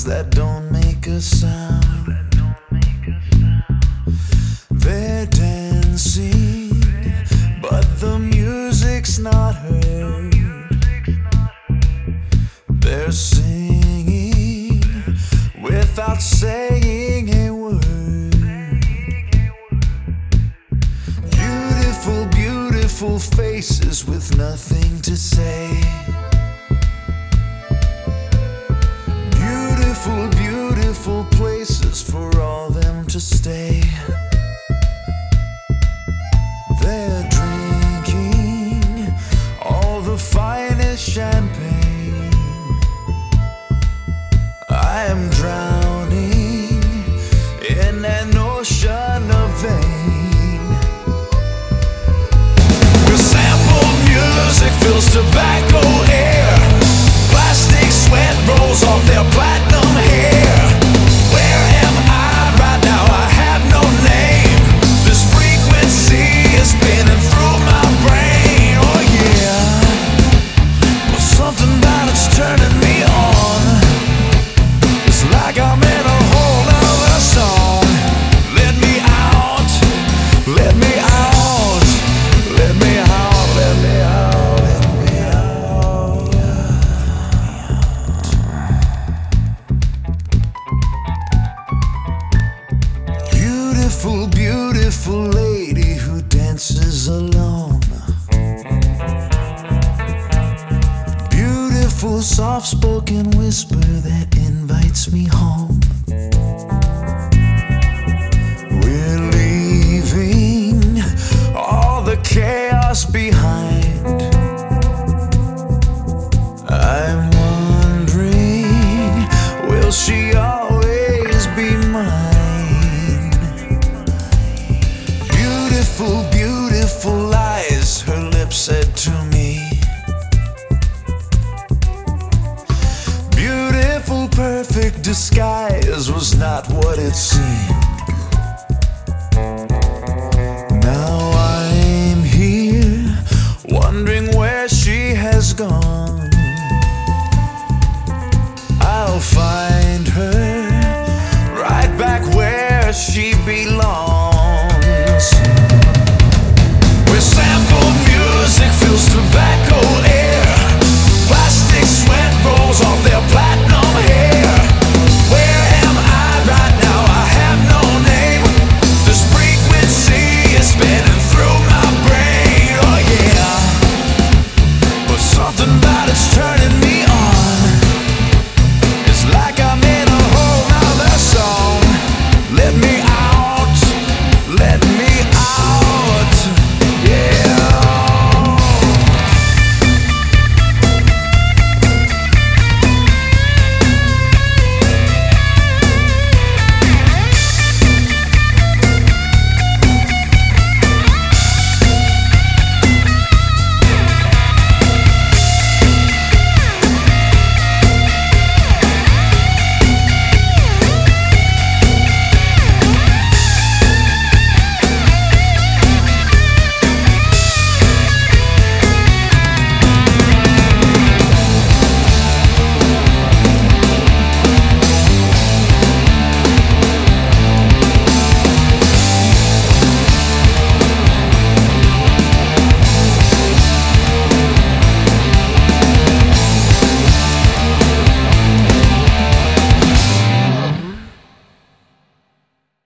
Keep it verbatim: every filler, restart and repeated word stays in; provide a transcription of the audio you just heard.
things that don't make a sound. They're dancing, but the music's not heard. They're singing without saying a word. Beautiful, beautiful faces with nothing to say. Beautiful, beautiful places for all them to stay. They're drinking all the finest champagne. I am drowning in an ocean of vain. Where sampled music fills tobacco air. Plastic sweat rolls off their platinum hair. Where am I right now? I have no name. This frequency is spinning through my brain. Oh yeah. Well, something about it's turning me on. It's like I'm in a whole other song. Let me out. Let me out. Let me out. Let me out. Let me out. Beautiful, beautiful lady who dances alone. Beautiful, soft-spoken whisper that invites me home. We're leaving all the chaos behind. I'm wondering, will she always be mine? Beautiful, beautiful lies, her lips said to me. Beautiful, perfect disguise was not what it seemed. Now I'm here, wondering where she has gone. I'll find her right back where she belongs.